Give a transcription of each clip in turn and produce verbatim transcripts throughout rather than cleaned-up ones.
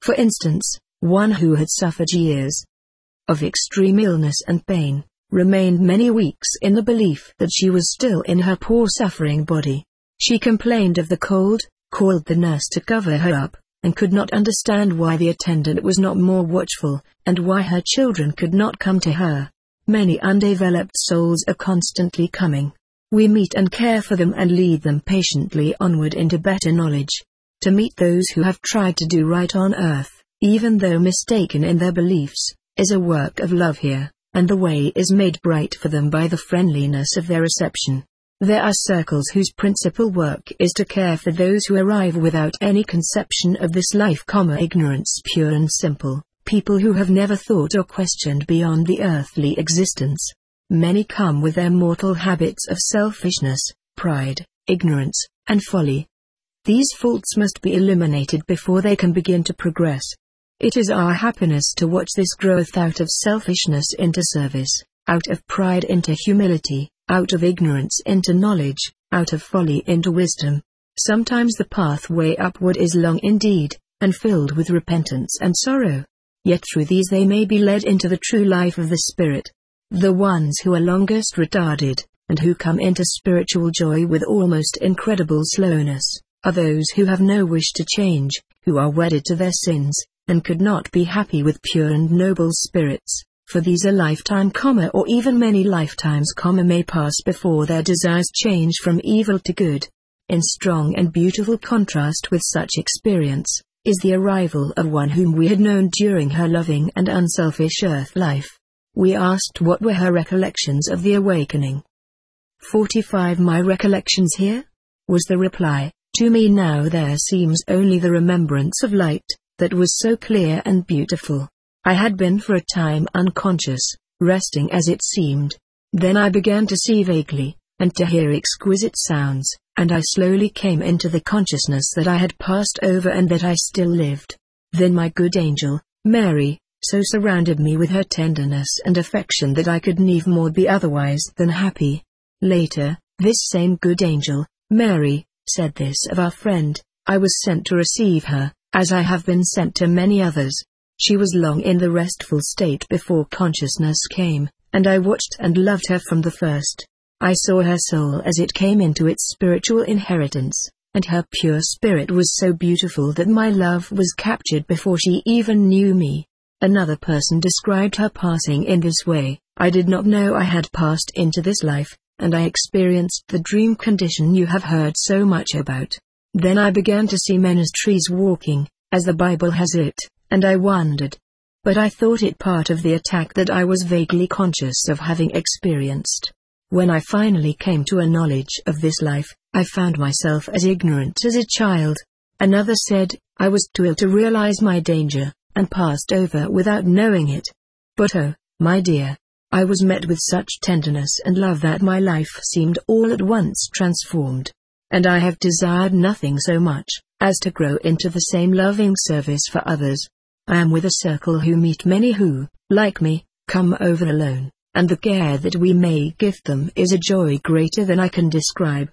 For instance, one who had suffered years of extreme illness and pain, remained many weeks in the belief that she was still in her poor suffering body. She complained of the cold, called the nurse to cover her up, and could not understand why the attendant was not more watchful, and why her children could not come to her. Many undeveloped souls are constantly coming. We meet and care for them and lead them patiently onward into better knowledge. To meet those who have tried to do right on earth, even though mistaken in their beliefs, is a work of love here, and the way is made bright for them by the friendliness of their reception. There are circles whose principal work is to care for those who arrive without any conception of this life, ignorance pure and simple, people who have never thought or questioned beyond the earthly existence. Many come with their mortal habits of selfishness, pride, ignorance, and folly. These faults must be eliminated before they can begin to progress. It is our happiness to watch this growth out of selfishness into service, out of pride into humility, out of ignorance into knowledge, out of folly into wisdom. Sometimes the pathway upward is long indeed, and filled with repentance and sorrow. Yet through these they may be led into the true life of the Spirit. The ones who are longest retarded, and who come into spiritual joy with almost incredible slowness, are those who have no wish to change, who are wedded to their sins, and could not be happy with pure and noble spirits. For these a lifetime, comma, or even many lifetimes, comma, may pass before their desires change from evil to good. In strong and beautiful contrast with such experience, is the arrival of one whom we had known during her loving and unselfish earth life. We asked what were her recollections of the awakening. forty-five My recollections here? Was the reply. To me now there seems only the remembrance of light, that was so clear and beautiful. I had been for a time unconscious, resting as it seemed. Then I began to see vaguely, and to hear exquisite sounds, and I slowly came into the consciousness that I had passed over and that I still lived. Then my good angel, Mary, so surrounded me with her tenderness and affection that I could never more be otherwise than happy. Later, this same good angel, Mary, said this of our friend: I was sent to receive her, as I have been sent to many others. She was long in the restful state before consciousness came, and I watched and loved her from the first. I saw her soul as it came into its spiritual inheritance, and her pure spirit was so beautiful that my love was captured before she even knew me. Another person described her passing in this way: I did not know I had passed into this life, and I experienced the dream condition you have heard so much about. Then I began to see men as trees walking, as the Bible has it, and I wondered. But I thought it part of the attack that I was vaguely conscious of having experienced. When I finally came to a knowledge of this life, I found myself as ignorant as a child. Another said, I was too ill to realize my danger, and passed over without knowing it. But oh, my dear, I was met with such tenderness and love that my life seemed all at once transformed. And I have desired nothing so much as to grow into the same loving service for others. I am with a circle who meet many who, like me, come over alone, and the care that we may give them is a joy greater than I can describe.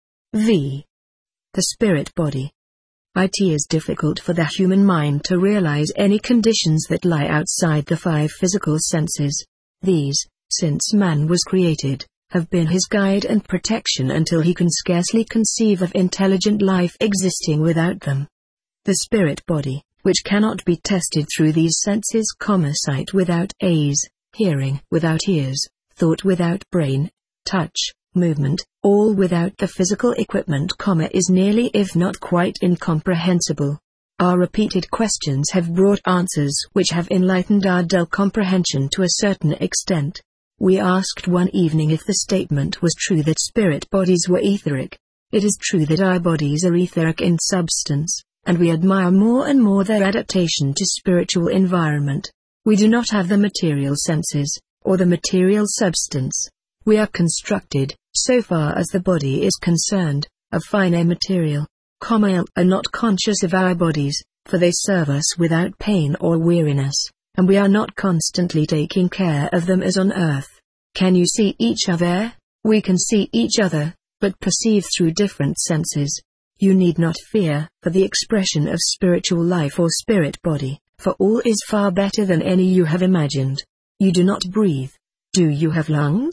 V. The spirit body. It is difficult for the human mind to realize any conditions that lie outside the five physical senses. These, since man was created, have been his guide and protection until he can scarcely conceive of intelligent life existing without them. The spirit body, which cannot be tested through these senses, sight without eyes, hearing without ears, thought without brain, touch, movement, all without the physical equipment, is nearly if not quite incomprehensible. Our repeated questions have brought answers which have enlightened our dull comprehension to a certain extent. We asked one evening if the statement was true that spirit bodies were etheric. It is true that our bodies are etheric in substance, and we admire more and more their adaptation to spiritual environment. We do not have the material senses, or the material substance. We are constructed, so far as the body is concerned, of finer material. Comma, are not conscious of our bodies, for they serve us without pain or weariness, and we are not constantly taking care of them as on earth. Can you see each other? We can see each other, but perceive through different senses. You need not fear for the expression of spiritual life or spirit body, for all is far better than any you have imagined. You do not breathe. Do you have lungs?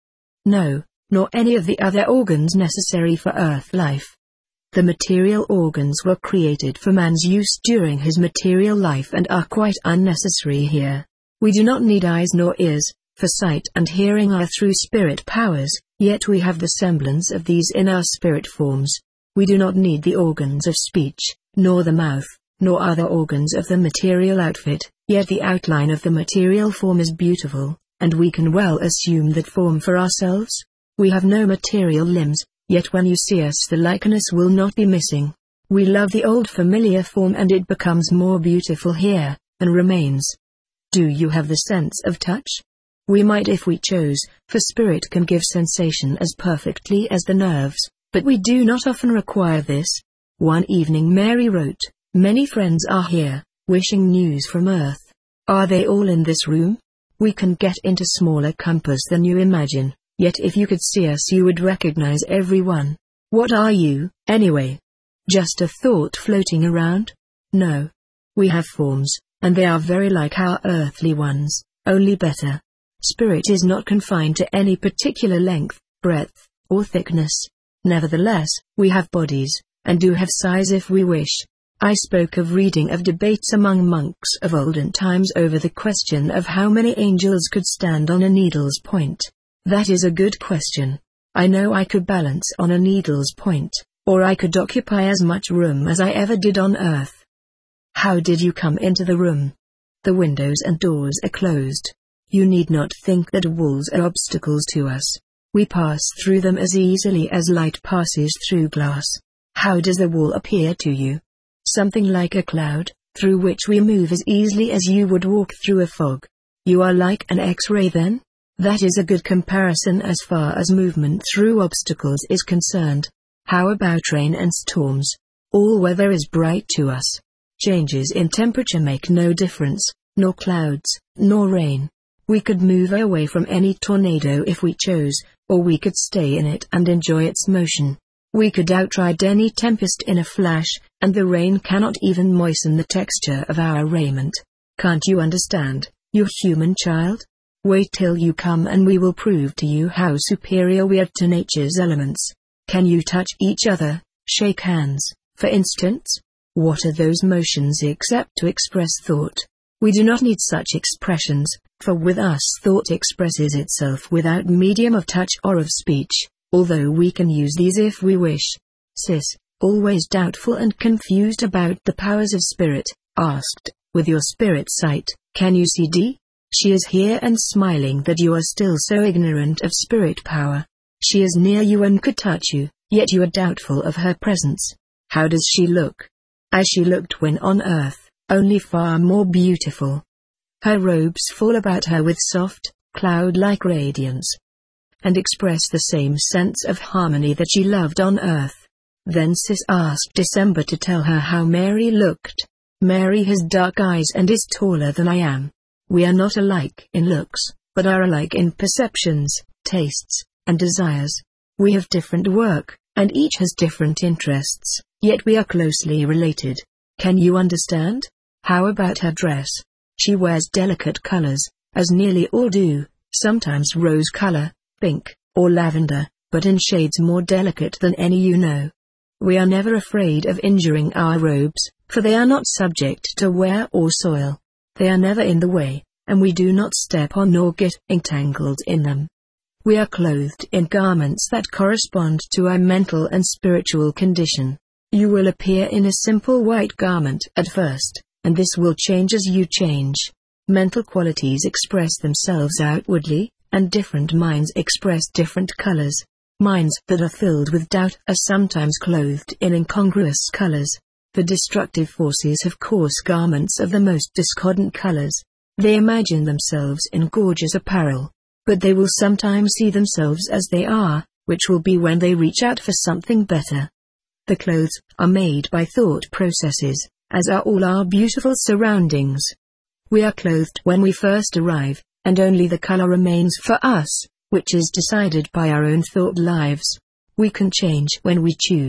No, nor any of the other organs necessary for earth life. The material organs were created for man's use during his material life and are quite unnecessary here. We do not need eyes nor ears, for sight and hearing are through spirit powers, yet we have the semblance of these in our spirit forms. We do not need the organs of speech, nor the mouth, nor other organs of the material outfit, yet the outline of the material form is beautiful, and we can well assume that form for ourselves. We have no material limbs, yet when you see us the likeness will not be missing. We love the old familiar form and it becomes more beautiful here, and remains. Do you have the sense of touch? We might if we chose, for spirit can give sensation as perfectly as the nerves, but we do not often require this. One evening Mary wrote, "Many friends are here, wishing news from earth. Are they all in this room? We can get into smaller compass than you imagine, yet if you could see us you would recognize everyone. What are you, anyway? Just a thought floating around? No. We have forms, and they are very like our earthly ones, only better. Spirit is not confined to any particular length, breadth, or thickness. Nevertheless, we have bodies, and do have size if we wish. I spoke of reading of debates among monks of olden times over the question of how many angels could stand on a needle's point. That is a good question. I know I could balance on a needle's point, or I could occupy as much room as I ever did on earth. How did you come into the room? The windows and doors are closed. You need not think that walls are obstacles to us. We pass through them as easily as light passes through glass. How does the wall appear to you? Something like a cloud, through which we move as easily as you would walk through a fog. You are like an X-ray then? That is a good comparison as far as movement through obstacles is concerned. How about rain and storms? All weather is bright to us. Changes in temperature make no difference, nor clouds, nor rain. We could move away from any tornado if we chose, or we could stay in it and enjoy its motion. We could outride any tempest in a flash, and the rain cannot even moisten the texture of our raiment. Can't you understand, you human child? Wait till you come and we will prove to you how superior we are to nature's elements. Can you touch each other, shake hands, for instance? What are those motions except to express thought? We do not need such expressions, for with us thought expresses itself without medium of touch or of speech, although we can use these if we wish. Sis, always doubtful and confused about the powers of spirit, asked, with your spirit sight, can you see D? She is here and smiling that you are still so ignorant of spirit power. She is near you and could touch you, yet you are doubtful of her presence. How does she look? As she looked when on earth, only far more beautiful. Her robes fall about her with soft, cloud-like radiance, and express the same sense of harmony that she loved on earth. Then Sis asked December to tell her how Mary looked. Mary has dark eyes and is taller than I am. We are not alike in looks, but are alike in perceptions, tastes, and desires. We have different work, and each has different interests, yet we are closely related. Can you understand? How about her dress? She wears delicate colors, as nearly all do, sometimes rose color, pink, or lavender, but in shades more delicate than any you know. We are never afraid of injuring our robes, for they are not subject to wear or soil. They are never in the way, and we do not step on nor get entangled in them. We are clothed in garments that correspond to our mental and spiritual condition. You will appear in a simple white garment at first, and this will change as you change. Mental qualities express themselves outwardly, and different minds express different colors. Minds that are filled with doubt are sometimes clothed in incongruous colors. The destructive forces have coarse garments of the most discordant colors. They imagine themselves in gorgeous apparel, but they will sometimes see themselves as they are, which will be when they reach out for something better. The clothes are made by thought processes, as are all our beautiful surroundings. We are clothed when we first arrive, and only the color remains for us, which is decided by our own thought lives. We can change when we choose,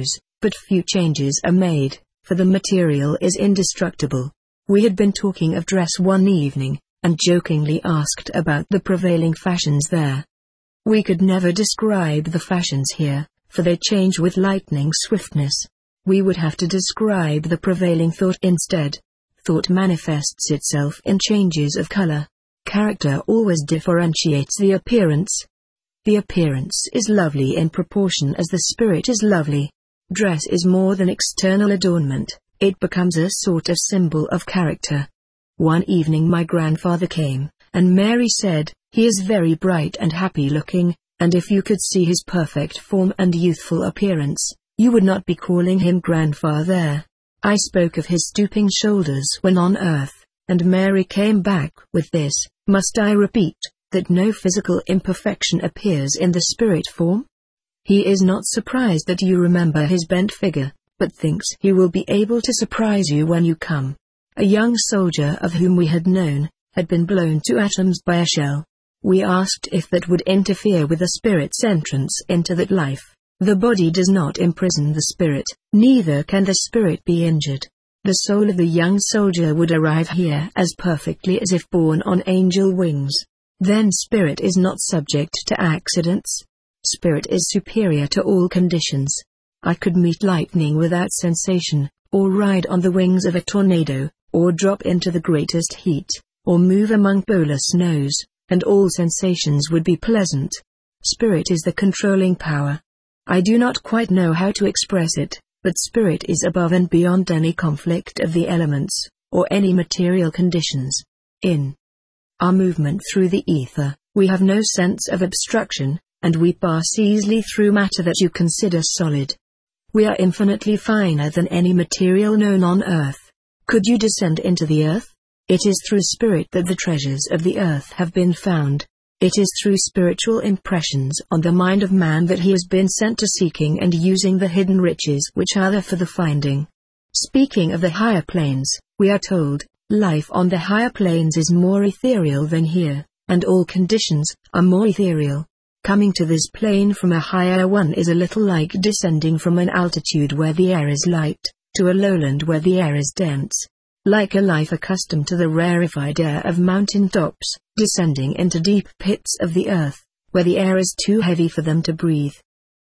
but few changes are made, for the material is indestructible. We had been talking of dress one evening, and jokingly asked about the prevailing fashions there. We could never describe the fashions here, for they change with lightning swiftness. We would have to describe the prevailing thought instead. Thought manifests itself in changes of color. Character always differentiates the appearance. The appearance is lovely in proportion as the spirit is lovely. Dress is more than external adornment, it becomes a sort of symbol of character. One evening my grandfather came, and Mary said, "He is very bright and happy looking, and if you could see his perfect form and youthful appearance, you would not be calling him grandfather." I spoke of his stooping shoulders when on earth, and Mary came back with this, "Must I repeat, that no physical imperfection appears in the spirit form? He is not surprised that you remember his bent figure, but thinks he will be able to surprise you when you come." A young soldier of whom we had known, had been blown to atoms by a shell. We asked if that would interfere with the spirit's entrance into that life. The body does not imprison the spirit, neither can the spirit be injured. The soul of the young soldier would arrive here as perfectly as if born on angel wings. Then spirit is not subject to accidents. Spirit is superior to all conditions. I could meet lightning without sensation, or ride on the wings of a tornado, or drop into the greatest heat, or move among polar snows, and all sensations would be pleasant. Spirit is the controlling power. I do not quite know how to express it, but spirit is above and beyond any conflict of the elements, or any material conditions. In our movement through the ether, we have no sense of obstruction, and we pass easily through matter that you consider solid. We are infinitely finer than any material known on earth. Could you descend into the earth? It is through spirit that the treasures of the earth have been found. It is through spiritual impressions on the mind of man that he has been sent to seeking and using the hidden riches which are there for the finding. Speaking of the higher planes, we are told, life on the higher planes is more ethereal than here, and all conditions are more ethereal. Coming to this plane from a higher one is a little like descending from an altitude where the air is light, to a lowland where the air is dense. Like a life accustomed to the rarefied air of mountain tops, descending into deep pits of the earth, where the air is too heavy for them to breathe.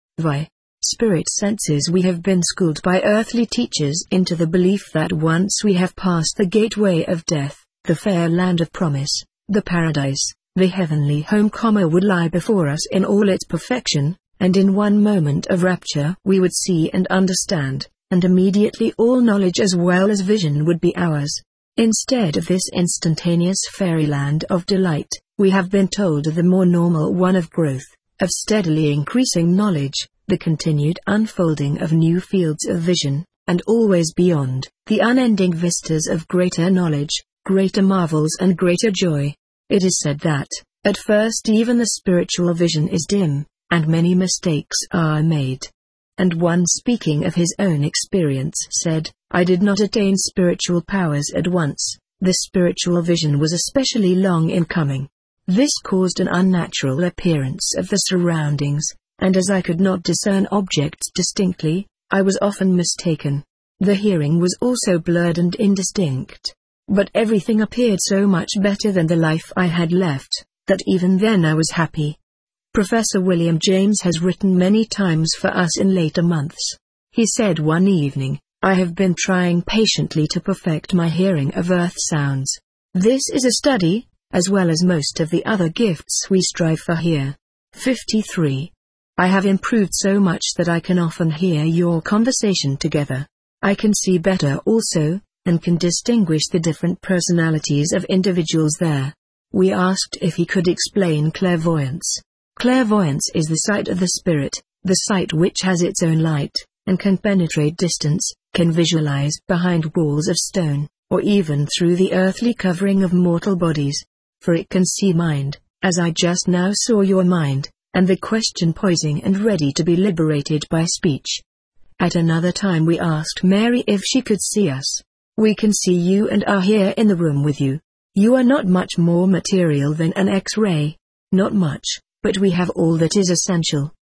By spirit senses we have been schooled by earthly teachers into the belief that once we have passed the gateway of death, the fair land of promise, the paradise, the heavenly home, would lie before us in all its perfection, and in one moment of rapture we would see and understand, and immediately all knowledge as well as vision would be ours. Instead of this instantaneous fairyland of delight, we have been told of the more normal one of growth, of steadily increasing knowledge, the continued unfolding of new fields of vision, and always beyond, the unending vistas of greater knowledge, greater marvels and greater joy. It is said that, at first even the spiritual vision is dim, and many mistakes are made. And one speaking of his own experience said, "I did not attain spiritual powers at once, the spiritual vision was especially long in coming. This caused an unnatural appearance of the surroundings, and as I could not discern objects distinctly, I was often mistaken. The hearing was also blurred and indistinct. But everything appeared so much better than the life I had left, that even then I was happy." Professor William James has written many times for us in later months. He said one evening, "I have been trying patiently to perfect my hearing of earth sounds. This is a study, as well as most of the other gifts we strive for here." fifty-three. "I have improved so much that I can often hear your conversation together. I can see better also, and can distinguish the different personalities of individuals there." We asked if he could explain clairvoyance. Clairvoyance is the sight of the spirit, the sight which has its own light, and can penetrate distance, can visualize behind walls of stone, or even through the earthly covering of mortal bodies. For it can see mind, as I just now saw your mind, and the question poising and ready to be liberated by speech. At another time we asked Mary if she could see us. "We can see you and are here in the room with you. You are not much more material than an X-ray. Not much, but we have all that is essential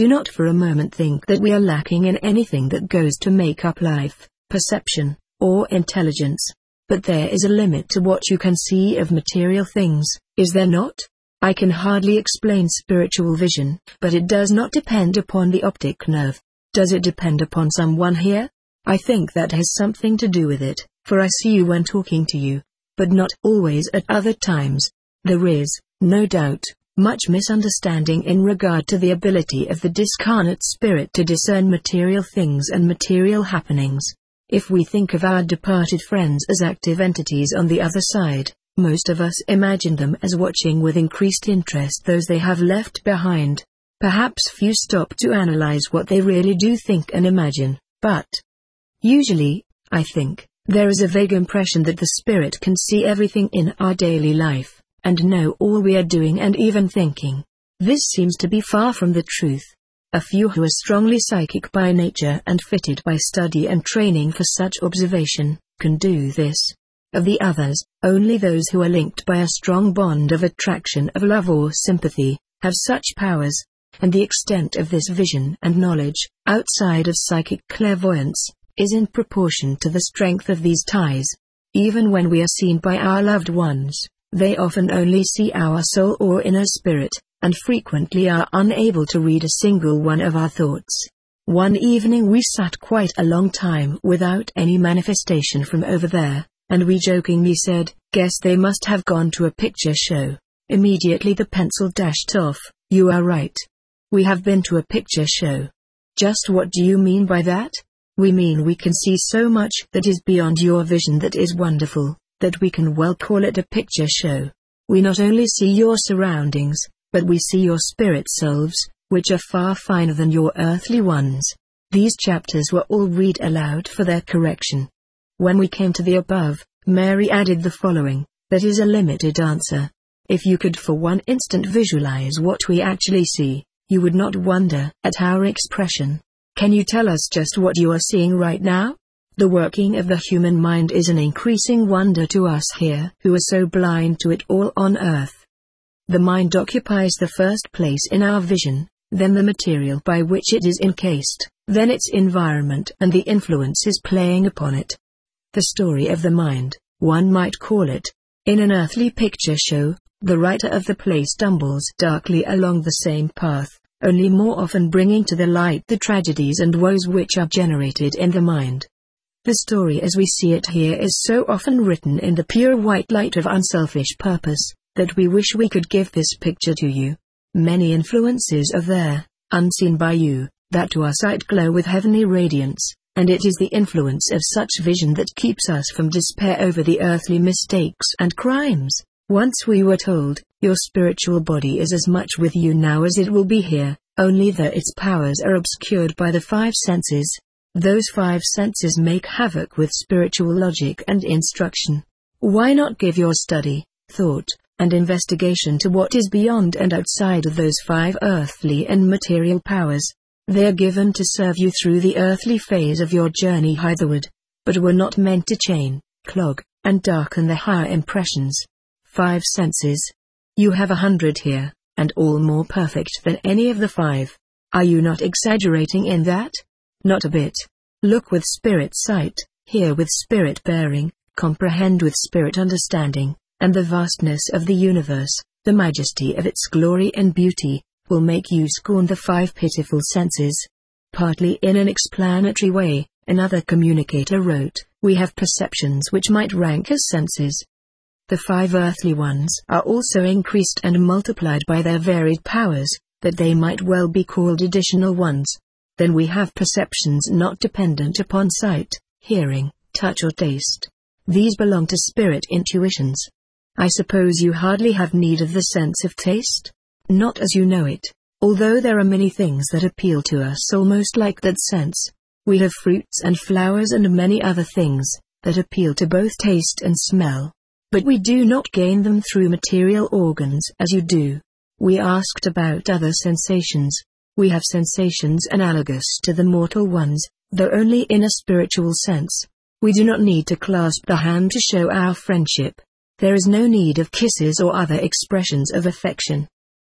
Do not for a moment think that we are lacking in anything that goes to make up life, perception, or intelligence. But there is a limit to what you can see of material things, is there not? I can hardly explain spiritual vision, but it does not depend upon the optic nerve. Does it depend upon someone here? I think that has something to do with it, for I see you when talking to you, but not always at other times. There is, no doubt, much misunderstanding in regard to the ability of the discarnate spirit to discern material things and material happenings. If we think of our departed friends as active entities on the other side, most of us imagine them as watching with increased interest those they have left behind. Perhaps few stop to analyze what they really do think and imagine, but usually, I think, there is a vague impression that the spirit can see everything in our daily life, and know all we are doing and even thinking. This seems to be far from the truth. A few who are strongly psychic by nature and fitted by study and training for such observation, can do this. Of the others, only those who are linked by a strong bond of attraction of love or sympathy, have such powers, and the extent of this vision and knowledge, outside of psychic clairvoyance, is in proportion to the strength of these ties. Even when we are seen by our loved ones, they often only see our soul or inner spirit, and frequently are unable to read a single one of our thoughts. One evening we sat quite a long time without any manifestation from over there, and we jokingly said, "Guess they must have gone to a picture show." Immediately the pencil dashed off, "You are right. We have been to a picture show." Just what do you mean by that? We mean we can see so much that is beyond your vision that is wonderful, that we can well call it a picture show. We not only see your surroundings, but we see your spirit selves, which are far finer than your earthly ones. These chapters were all read aloud for their correction. When we came to the above, Mary added the following, that is a limited answer. If you could for one instant visualize what we actually see, you would not wonder at our expression. Can you tell us just what you are seeing right now? The working of the human mind is an increasing wonder to us here who are so blind to it all on earth. The mind occupies the first place in our vision, then the material by which it is encased, then its environment and the influences playing upon it. The story of the mind, one might call it. In an earthly picture show, the writer of the play stumbles darkly along the same path, only more often bringing to the light the tragedies and woes which are generated in the mind. The story as we see it here is so often written in the pure white light of unselfish purpose, that we wish we could give this picture to you. Many influences are there, unseen by you, that to our sight glow with heavenly radiance, and it is the influence of such vision that keeps us from despair over the earthly mistakes and crimes. Once we were told, your spiritual body is as much with you now as it will be here, only that its powers are obscured by the five senses. Those five senses make havoc with spiritual logic and instruction. Why not give your study, thought, and investigation to what is beyond and outside of those five earthly and material powers? They are given to serve you through the earthly phase of your journey hitherward, but were not meant to chain, clog, and darken the higher impressions. Five senses. You have a hundred here, and all more perfect than any of the five. Are you not exaggerating in that? Not a bit. Look with spirit sight, hear with spirit bearing, comprehend with spirit understanding, and the vastness of the universe, the majesty of its glory and beauty, will make you scorn the five pitiful senses. Partly in an explanatory way, another communicator wrote, we have perceptions which might rank as senses. The five earthly ones are also increased and multiplied by their varied powers, that they might well be called additional ones. Then we have perceptions not dependent upon sight, hearing, touch or taste. These belong to spirit intuitions. I suppose you hardly have need of the sense of taste? Not as you know it, although there are many things that appeal to us almost like that sense. We have fruits and flowers and many other things, that appeal to both taste and smell. But we do not gain them through material organs as you do. We asked about other sensations. We have sensations analogous to the mortal ones, though only in a spiritual sense. We do not need to clasp the hand to show our friendship. There is no need of kisses or other expressions of affection.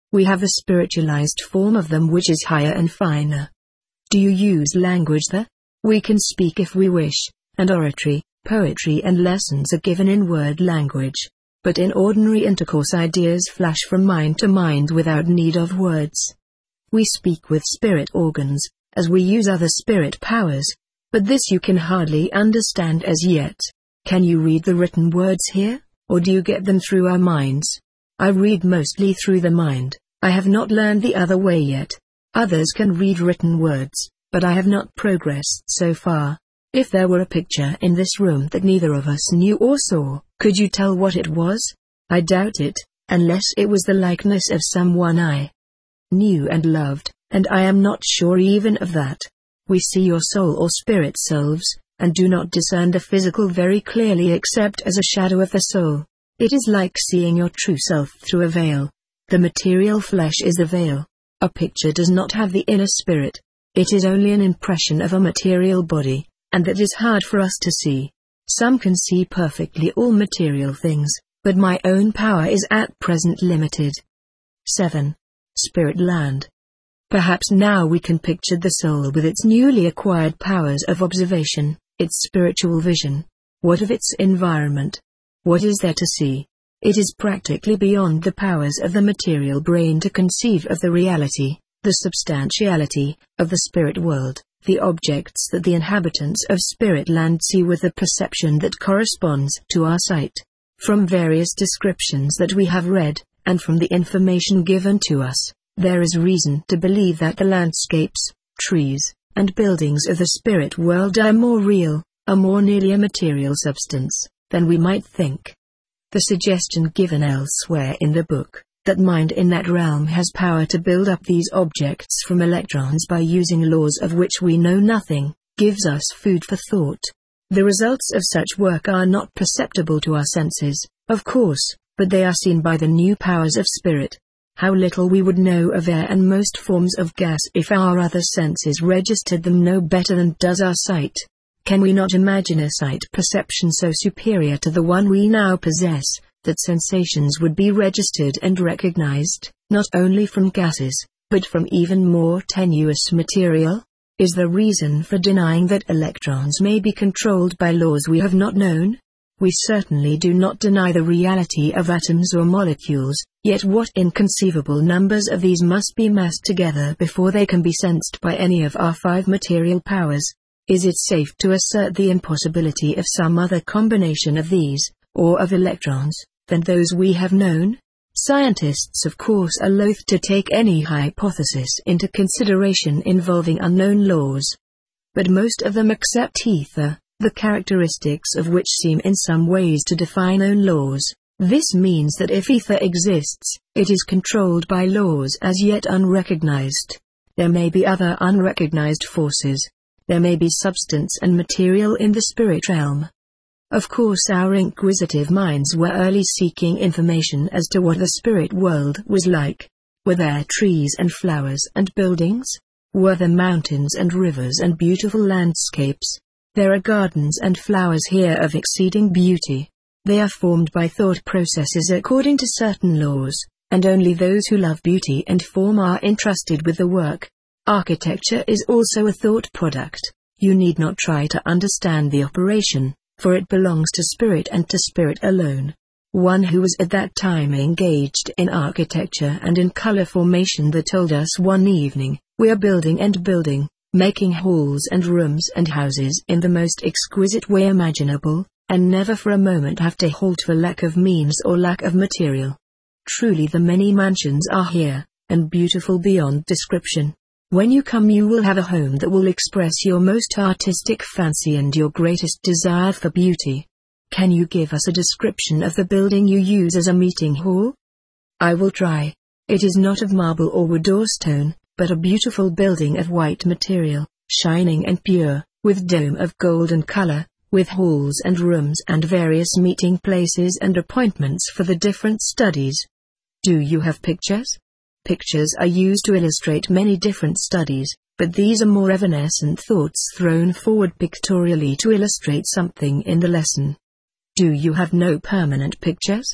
We have the spiritualized form of them, which is higher and finer. Do you use language there? We can speak if we wish, and oratory, poetry and lessons are given in word language. But in ordinary intercourse ideas flash from mind to mind without need of words. We speak with spirit organs, as we use other spirit powers. But this you can hardly understand as yet. Can you read the written words here, or do you get them through our minds? I read mostly through the mind. I have not learned the other way yet. Others can read written words, but I have not progressed so far. If there were a picture in this room that neither of us knew or saw, could you tell what it was? I doubt it, unless it was the likeness of someone I knew and loved, and I am not sure even of that. We see your soul or spirit selves, and do not discern the physical very clearly except as a shadow of the soul. It is like seeing your true self through a veil. The material flesh is the veil. A picture does not have the inner spirit. It is only an impression of a material body, and that is hard for us to see. Some can see perfectly all material things, but my own power is at present limited. seven. Spirit Land. Perhaps now we can picture the soul with its newly acquired powers of observation, its spiritual vision. What of its environment? What is there to see? It is practically beyond the powers of the material brain to conceive of the reality, the substantiality, of the spirit world, the objects that the inhabitants of Spirit Land see with a perception that corresponds to our sight. From various descriptions that we have read, and from the information given to us, there is reason to believe that the landscapes, trees, and buildings of the spirit world are more real, are more nearly a material substance, than we might think. The suggestion given elsewhere in the book, that mind in that realm has power to build up these objects from electrons by using laws of which we know nothing, gives us food for thought. The results of such work are not perceptible to our senses, of course, but they are seen by the new powers of spirit. How little we would know of air and most forms of gas if our other senses registered them no better than does our sight. Can we not imagine a sight perception so superior to the one we now possess, that sensations would be registered and recognized, not only from gases, but from even more tenuous material? Is there reason for denying that electrons may be controlled by laws we have not known? We certainly do not deny the reality of atoms or molecules, yet what inconceivable numbers of these must be massed together before they can be sensed by any of our five material powers? Is it safe to assert the impossibility of some other combination of these, or of electrons, than those we have known? Scientists of course are loath to take any hypothesis into consideration involving unknown laws. But most of them accept ether, the characteristics of which seem in some ways to defy known laws. This means that if ether exists, it is controlled by laws as yet unrecognized. There may be other unrecognized forces. There may be substance and material in the spirit realm. Of course our inquisitive minds were early seeking information as to what the spirit world was like. Were there trees and flowers and buildings? Were there mountains and rivers and beautiful landscapes? There are gardens and flowers here of exceeding beauty. They are formed by thought processes according to certain laws, and only those who love beauty and form are entrusted with the work. Architecture is also a thought product. You need not try to understand the operation, for it belongs to spirit and to spirit alone. One who was at that time engaged in architecture and in color formation that told us one evening, we are building and building, making halls and rooms and houses in the most exquisite way imaginable, and never for a moment have to halt for lack of means or lack of material. Truly the many mansions are here, and beautiful beyond description. When you come you will have a home that will express your most artistic fancy and your greatest desire for beauty. Can you give us a description of the building you use as a meeting hall? I will try. It is not of marble or wood or stone, but a beautiful building of white material, shining and pure, with dome of golden color, with halls and rooms and various meeting places and appointments for the different studies. Do you have pictures? Pictures are used to illustrate many different studies, but these are more evanescent thoughts thrown forward pictorially to illustrate something in the lesson. Do you have no permanent pictures?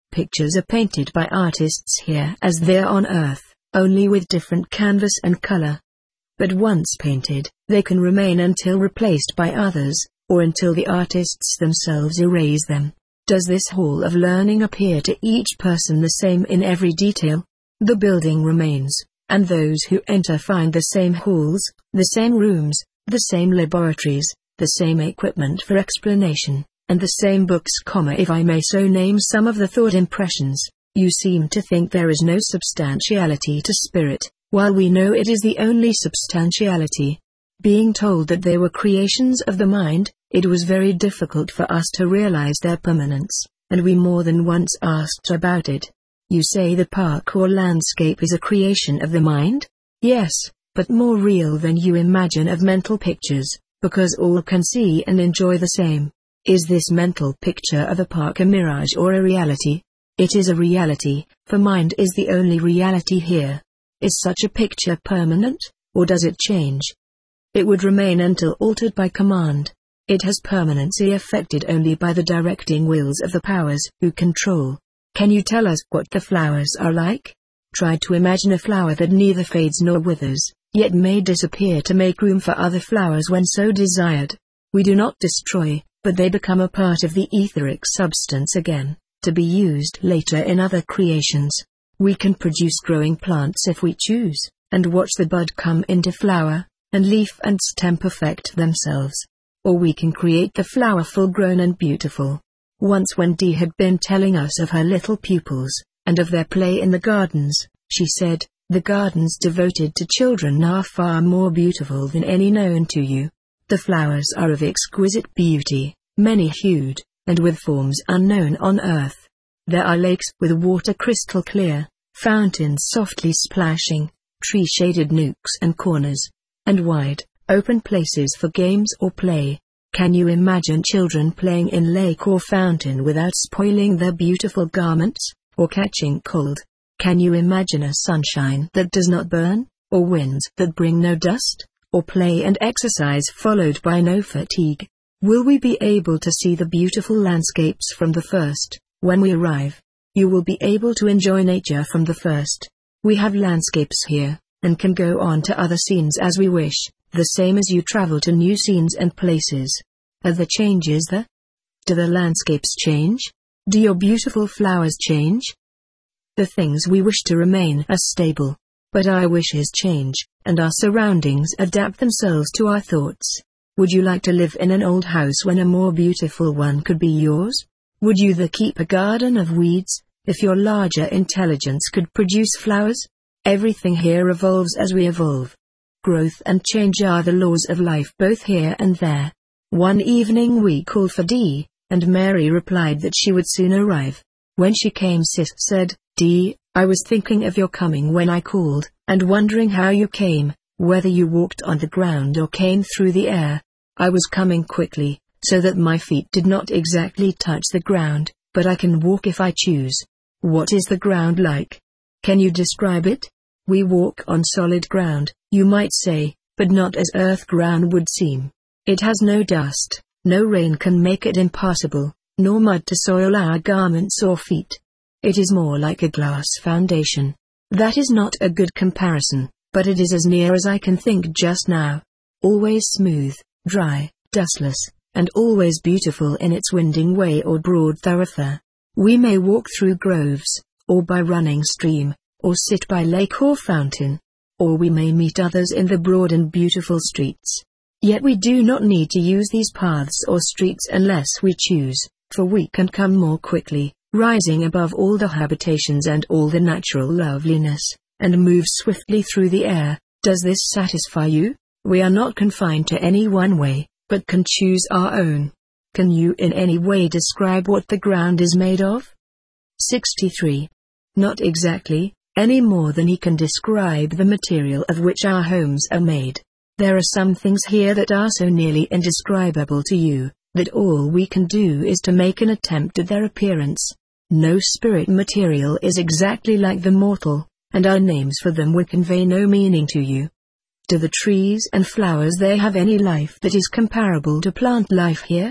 Pictures are painted by artists here as there on Earth, only with different canvas and color. But once painted, they can remain until replaced by others, or until the artists themselves erase them. Does this hall of learning appear to each person the same in every detail? The building remains, and those who enter find the same halls, the same rooms, the same laboratories, the same equipment for explanation, and the same books, if I may so name some of the thought impressions. You seem to think there is no substantiality to spirit, while we know it is the only substantiality. Being told that they were creations of the mind, it was very difficult for us to realize their permanence, and we more than once asked about it. You say the park or landscape is a creation of the mind? Yes, but more real than you imagine of mental pictures, because all can see and enjoy the same. Is this mental picture of a park a mirage or a reality? It is a reality, for mind is the only reality here. Is such a picture permanent, or does it change? It would remain until altered by command. It has permanency affected only by the directing wills of the powers who control. Can you tell us what the flowers are like? Try to imagine a flower that neither fades nor withers, yet may disappear to make room for other flowers when so desired. We do not destroy, but they become a part of the etheric substance again, to be used later in other creations. We can produce growing plants if we choose, and watch the bud come into flower, and leaf and stem perfect themselves. Or we can create the flower full grown and beautiful. Once when Dee had been telling us of her little pupils, and of their play in the gardens, she said, "The gardens devoted to children are far more beautiful than any known to you. The flowers are of exquisite beauty, many-hued, and with forms unknown on earth. There are lakes with water crystal clear, fountains softly splashing, tree-shaded nooks and corners, and wide, open places for games or play. Can you imagine children playing in lake or fountain without spoiling their beautiful garments, or catching cold? Can you imagine a sunshine that does not burn, or winds that bring no dust, or play and exercise followed by no fatigue? Will we be able to see the beautiful landscapes from the first, when we arrive? You will be able to enjoy nature from the first. We have landscapes here, and can go on to other scenes as we wish, the same as you travel to new scenes and places. Are there changes there? Do the landscapes change? Do your beautiful flowers change? The things we wish to remain are stable, but our wishes change, and our surroundings adapt themselves to our thoughts. Would you like to live in an old house when a more beautiful one could be yours? Would you there keep a garden of weeds, if your larger intelligence could produce flowers? Everything here evolves as we evolve. Growth and change are the laws of life both here and there. One evening we called for Dee, and Mary replied that she would soon arrive. When she came, Sis said, "Dee, I was thinking of your coming when I called, and wondering how you came, whether you walked on the ground or came through the air. I was coming quickly, so that my feet did not exactly touch the ground, but I can walk if I choose. What is the ground like? Can you describe it? We walk on solid ground, you might say, but not as earth ground would seem. It has no dust, no rain can make it impassable, nor mud to soil our garments or feet. It is more like a glass foundation. That is not a good comparison, but it is as near as I can think just now. Always smooth, dry, dustless, and always beautiful in its winding way or broad thoroughfare. We may walk through groves, or by running stream, or sit by lake or fountain, or we may meet others in the broad and beautiful streets. Yet we do not need to use these paths or streets unless we choose, for we can come more quickly, rising above all the habitations and all the natural loveliness, and move swiftly through the air. Does this satisfy you? We are not confined to any one way, but can choose our own. Can you in any way describe what the ground is made of?" sixty-three. Not exactly, any more than he can describe the material of which our homes are made. There are some things here that are so nearly indescribable to you, that all we can do is to make an attempt at their appearance. No spirit material is exactly like the mortal, and our names for them would convey no meaning to you. Do the trees and flowers there have any life that is comparable to plant life here?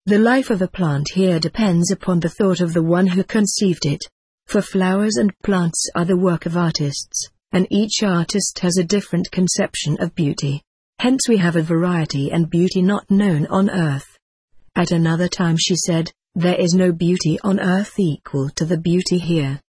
The life of a plant here depends upon the thought of the one who conceived it. For flowers and plants are the work of artists, and each artist has a different conception of beauty. Hence we have a variety and beauty not known on earth. At another time she said, there is no beauty on earth equal to the beauty here.